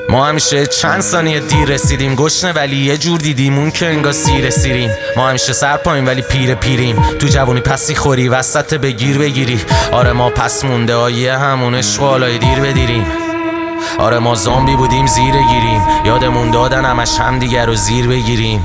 ما همیشه چند ثانیه دیر رسیدیم، گشنه ولی یه جور دیدیم اون که انگار سیر سیریم. ما همیشه سر پایین ولی پیریم، تو جوونی پسی خوری وسط بگیر بگیری. آره ما پس مونده آیه همون عشق والای دیر بدیریم. آره ما زامبی بودیم زیر گیریم، یادمون دادن همش هم دیگر رو زیر بگیریم.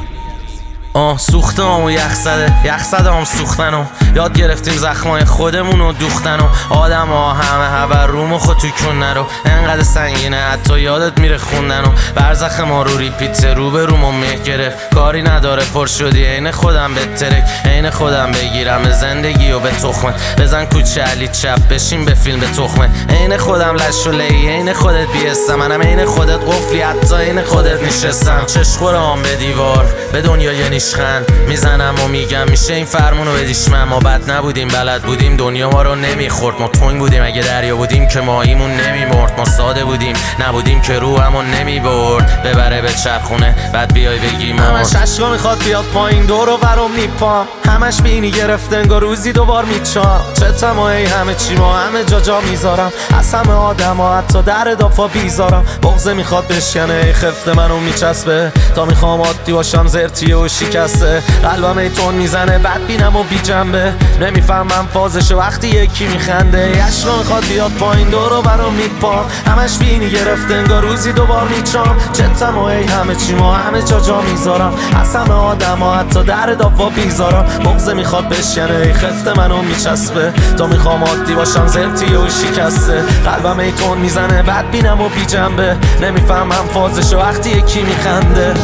سوخته و یخ زده هم سوختن و یاد گرفتیم زخمای خودمون رو دوختن و آدم ها همه هبر روم و خود توی کن نرو. انقدر سنگینه حتی یادت میره خوندن و برزخ ما رو ریپیت رو به روم و مه گرفت. کاری نداره پر شدی عین خودم به ترک، عین خودم بگیرم به زندگی و به تخمه. بزن کوچه علی چپ بشین به فیلم به تخمه. عین خودم لش و لی عین خودت بیستم، منم عین خودت قفلی حتی عین خودت نشستم. چشخورام به دیوار به دنیا یه میزنم و میگم میشه این فرمونو بدیش من. ما بد نبودیم بلد بودیم دنیا ما رو نمیخورد. ما تنگ بودیم اگه دریا بودیم که ماهیمون نمیمرد. ما ساده بودیم نبودیم که روحمون نمیبرد. ببره به چرخونه بعد بیای بگی ما همش عشقا میخواد بیاد پایین دور و برم میپام. همش بینی گرفته انگار روزی دوبار میچام. چه تمایی همه چی ما همه جا میذارم، از همه آدم ها حتی در دافا بیزارم. بغضه میخواد بشکنه خفته منو میچسبه تا میخوام عادی باشم زرتیه و شکسته. قلبم ایتون میزنه بد بینم و بی جنبه، نمیفهمم فازشو وقتی یکی میخنده. عشقا میخواد بیاد پایین دور و برم میپام. همش بینی گرفته انگار روزی دوبار میچام. چه تمایی همه چی ما همه جا میذارم، از همه آدم ها حتی در دافا بیزارم. بغضه میخواد بشکنه خفته منو میچسبه تا میخوام عادی باشم زرتیه و شکسته. قلبم ایتون میزنه بد بینم و بی جنبه، نمیفهمم فازشو وقتی یکی میخنده.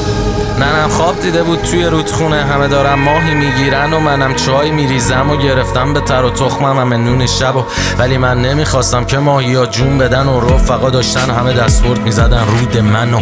ننم خواب دیده بود توی رودخونه، همه دارم ماهی میگیرن و منم چای میریزم و گرفتم به تر و تخمم همه نون شب ولی من نمیخواستم که ماهی ها جون بدن و رفقا داشتن همه دستورد میزدن رود منو.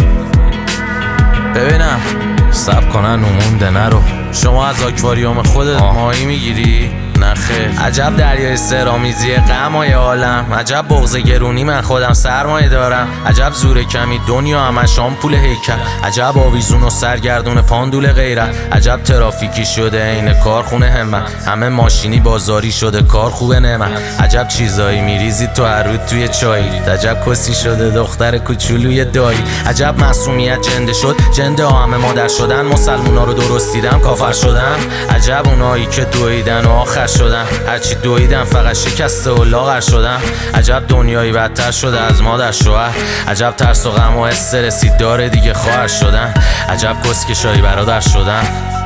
ببینم سب کنن نمونده نرو. شما از آکواریوم خودت ماهی میگیری؟ نخیر. عجب دریای سرامیزی غمای عالم، عجب بغض گرونی من خودم سرمایه دارم. عجب زور کمی دنیا همش آمپول هیکل، عجب آویزون و سرگردون پاندول غیرت. عجب ترافیکی شده عین کارخونه همت، همه ماشینی بازاری شده کار خوبه نعمت. عجب چیزایی میریزی تو هر رود توی چایی، عجب کسی شده دختر کوچولوی دایی. عجب معصومیت جنده شد جنده ها همه مادر شدن، مسلمونا رو درست دیدم کافر شدن. عجب اونایی که دویدن و آخر شدن، هرچی دویدن فقط شکسته و لاغر شدن. عجب دنیایی بدتر شده از مادر شوهر، عجب ترس و غم و استرسی داره دیگه خواهر شدن. عجب کسکشایی برادر شدن.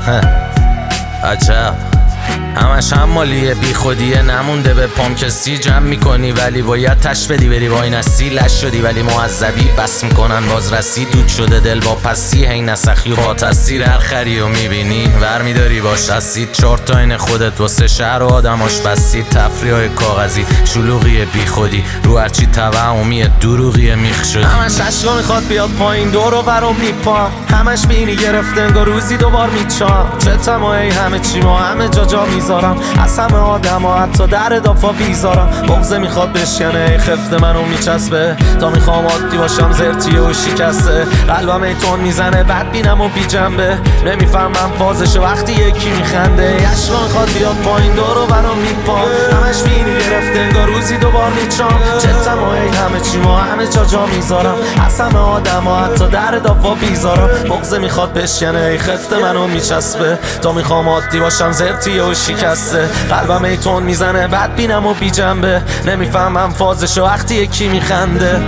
عجب همش هم مالیه بی خودیه، نمونده به پام کسی جمع میکنی ولی باید تش بدی بری وای نسی. لش شدی ولی معذبی بس میکنن باز رسی، دود شده دل با پسی هی نسخی و با تاثیر هر خری و میبینی ور میداری باش اسید. 4 تا این خودت واسه شهر و آدماش بسید، تفریح های کاغذی شلوغی بی خودی رو هرچی توهمی دروغی میخ شدی. همش عشقا میخواد بیاد پایین دور و برم میپام. همش بینی گرفته انگار روزی دوبار میچام. چه تمایی همه چی ما همه جا میذارم، از همه آدم ها حتی در دافا بیزارم. بغضه میخواد بشکنه خفته منو میچسبه تا میخوام عادی باشم زرتیه و شکسته. قلبم ایتون میزنه بد بینم و بی جنبه، نمیفهمم فازشو وقتی یکی میخنده. عشقا میخواد بیاد پایین دور و برم میپام. همش بینی گرفته انگار روزی دوبار میچام. چه تمایی همه چی ما همه جا میذارم، از همه آدم ها حتی در دافا بیزارم. بغضه میخواد بشکنه خفته منو میچسبه تا میخوام عادی باشم زرتیه و شکسته. قلبم ایتون میزنه بد بینم و بی جنبه، نمیفهمم فازشو وقتی یکی میخنده.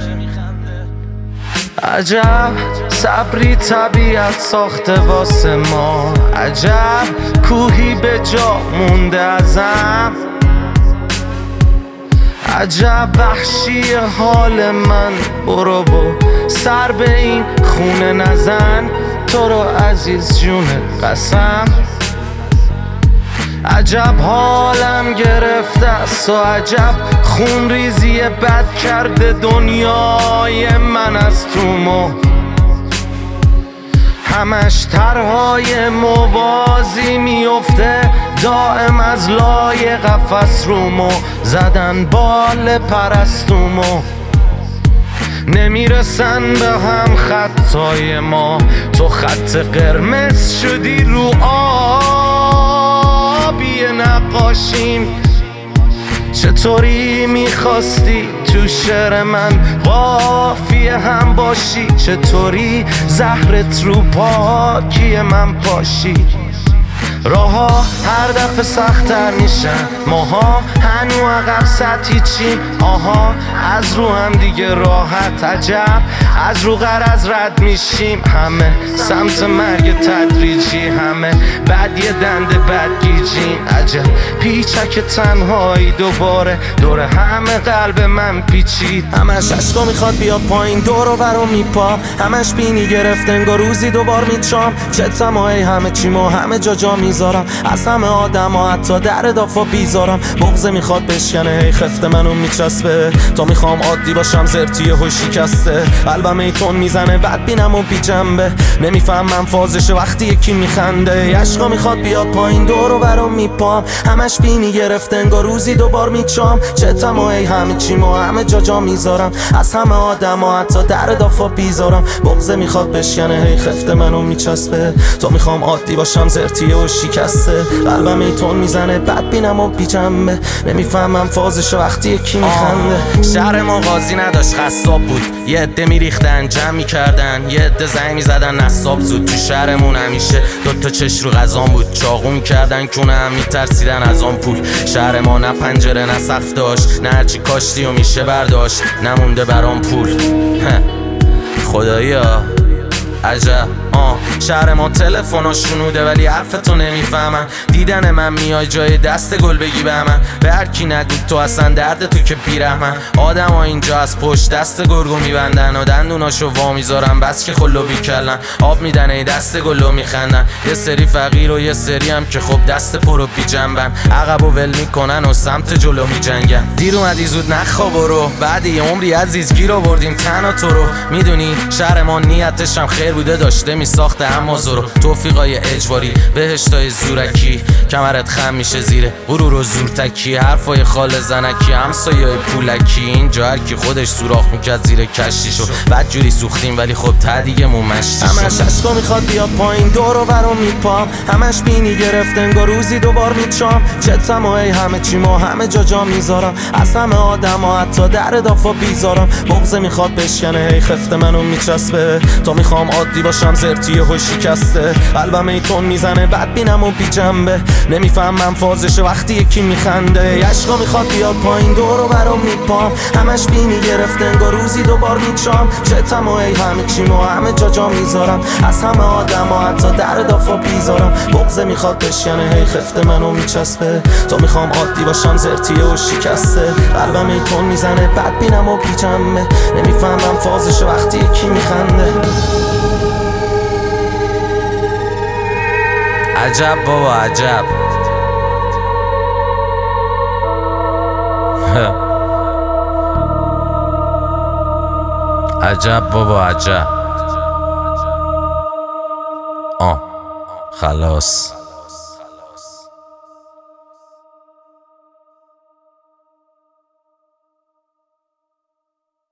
عجب صبری طبیعت ساخته واسه ما، عجب کوهی به جا مونده ازم. عجب وحشی حال من، برو سر به این خونه نزن، تو رو عزیز جون قسم. عجب حالم گرفته است و عجب خون ریزی بد کرده دنیای من از تو همش طرحهای موازی میفته دائم از لای قفس رومو زدن بال پرستومو. نمیرسن به هم خطای ما، تو خط قرمز شدی رو آبی نقاشیم. چطوری میخواستی تو شعر من قافیه هم باشی؟ چطوری زهرت رو پاکی من پاشی؟ راها هر دفعه سخت‌تر میشن، ماها هنو عقب سطحی چیم. آها از رو هم دیگه راحت، عجب از رو غرض رد میشیم. همه سمت مرگ تدریجی، همه بعد یه دنده بد گیجیم. عجب پیچک تنهایی دوباره دور همه قلب من پیچید. همش عشقا میخواد بیاد پایین، دور و برو میپام. همش بینی گرفت انگار روزی دوبار میچام. چه تمایی همه چیمو همه جا میذارم، از همه آدم ها حتی در دافا بیزارم. بغضه میخواد بشکنه هی خفت منو میچسبه، تا میخوام عادی باشم زرتی و شکسته. قلبم ایتون میزنه بد بینم و بی جنبه، نمیفهمم فازشه وقتی یکی میخنده. عشقا میخواد بیاد پایین، دور و برم میپام. همش بینی گرفت انگار روزی دوبار میچام. چه تمایی همه چیمو همه جا میذارم، از همه آدم ها حتی در دافا بیزارم. بغضه میخواد بشکنه هی خفت منو میچسبه، تا میخوام عادی باشم زرتی و شکسته. قلبم ایتون میزنه بد بینم و بی جنبه، نمیفهمم فازش وقتی یکی میخنده. شهر ما قاضی نداشت خصاب بود، یه عده میریختن جمع میکردن، یه عده زنگ میزدن نصاب زود. تو شهرمون همیشه دوتا چش رو غذام بود، چاقو میکردن کونه هم میترسیدن از آن پول. شهر ما نه پنجره نه سقف داشت، نه هرچی کاشتی و میشه برداشت، نمونده برام پول. خدایا عجب. شهر ما تلفنا شنوده ولی حرفتو نمیفهمن. دیدن من میای جای دست گل بگی به من، به هر کی نگو تو اصلا درد تو که بیرحمن. آدم ها اینجا از پشت دست گرگو میبندن و دندوناشو وا میذارن، بس که خلو بیکلن. آب میدن ای دست گلو میخندن، یه سری فقیر و یه سری هم که خب دست پرو بی جنبن. عقب و ول میکنن و سمت جلو میجنگن. دیر اومدی زود نخواب برو، بعد یه عمری عزیز گیر آوردیم تنها تو رو. میدونی شهر ما نیتش هم خیر بوده، داشته میساخته اما زورو. توفیقای اجباری بهشتای زورکی، کمرت خم میشه زیر غرور و زورتکی. حرفای خال زنکی همسایه‌های پولکی، اینجا هر کی خودش سوراخ میکرد زیر کشتیشو. بعد جوری سوختیم ولی خب ته دیگه مون مشتی شد. همش عشقا میخواد بیاد پایین، دور و برم میپام. همش بینی گرفت انگار روزی دوبار میچام. چه تمایی همه چیمو همه جا میذارم، از همه آدم ها حتی در دافا بیزارم. بغضه میخواد بشکنه هی خفت منو میچسبه، تا میخوام عادی باشم زرتی و شکسته. قلبم ایتون میزنه بد بینم و بی جنبه، نمیفهمم فازشه وقتی یکی میخنده. عشقا میخواد بیاد پایین، دور و برم میپام. همش بینی گرفت انگار روزی دوبار میچام. چه تمایی همه چیمو همه جا میذارم، از همه آدم ها حتی در دافا بیزارم. بغضه میخواد بشکنه هی خفت منو میچسبه، تا میخوام عادی باشم زرتی و شکسته. قلبم ایتون میزنه بد بینم و بی جنبه، نمیفهمم فازشه وقتی یکی میخنده. عجب بابا عجب. عجب بابا عجب. خلاص.